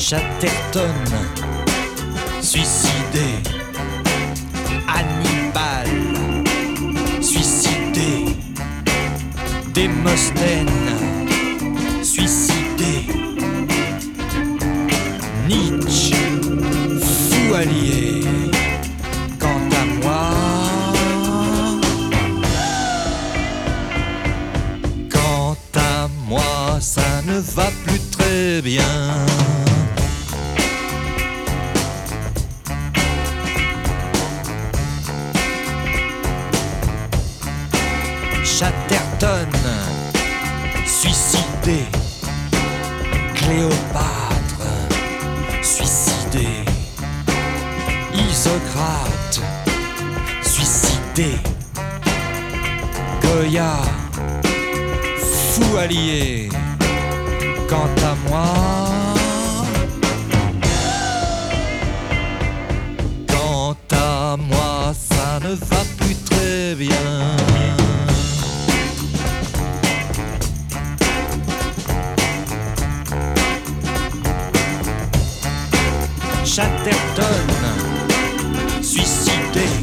Chatterton, suicidé. Hannibal, suicidé. Démosthène, suicidé. Nietzsche, fou allié. Quant à moi, ça ne va plus très bien. Chatterton, suicidé. Cléopâtre, suicidé. Isocrate, suicidé. Goya, fou allié. Quant à moi, ça ne va plus très bien. Chatterton, suicidé.